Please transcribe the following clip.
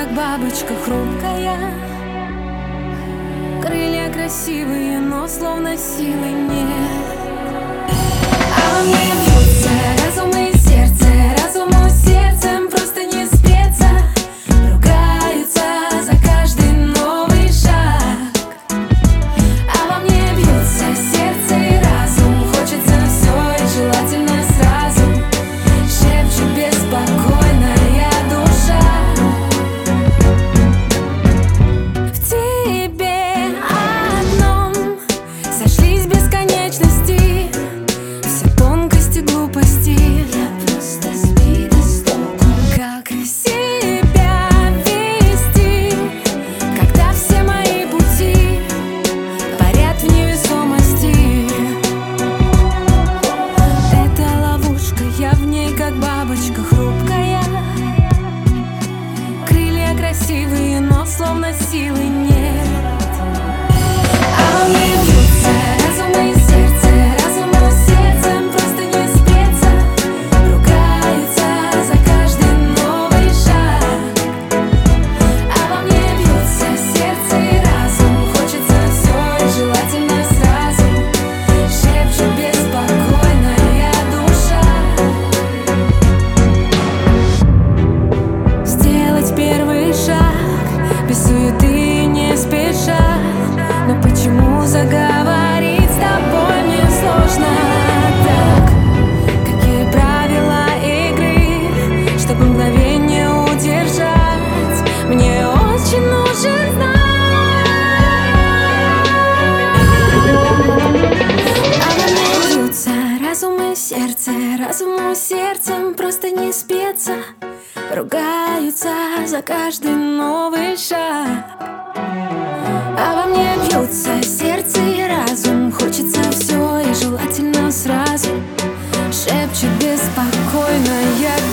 как бабочка хрупкая. Крылья красивые, но словно силы нет. А во мне бьются разум и сердце, разуму сердцем просто не спеться. Ругаются за каждый новый шаг. А во мне бьются сердце и разум, хочется все и желательно сразу. Шепчет беспокойная душа. В тебе одном сошлись бесконечности, все тонкости, глупости. Я просто сбита с толку. Как себя вести, когда все мои пути парят в невесомости? Это ловушка, я в ней как бабочка хрупкая. Крылья красивые, но словно силы нет. А во мне бьются разум и сердце, разуму сердцем просто не спеться. Ругаются за каждый новый шаг. А во мне бьются сердце и разум, хочется все и желательно сразу. Шепчет беспокойная душа. Сделать первый шаг без суеты, не спеша. Но почему заговорить с тобой мне сложно так? Какие правила игры, чтобы мгновение удержать? Мне очень нужен знак. А во мне бьются разум и сердце, разуму сердцем просто не спеться. Ругаются за каждый новый шаг. А во мне бьются сердце и разум, хочется все и желательно сразу. Шепчет беспокойная